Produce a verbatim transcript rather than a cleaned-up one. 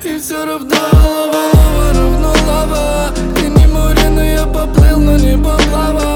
И все равно лава, лава равно лава. Ты не море, но я поплыл, но не поплава.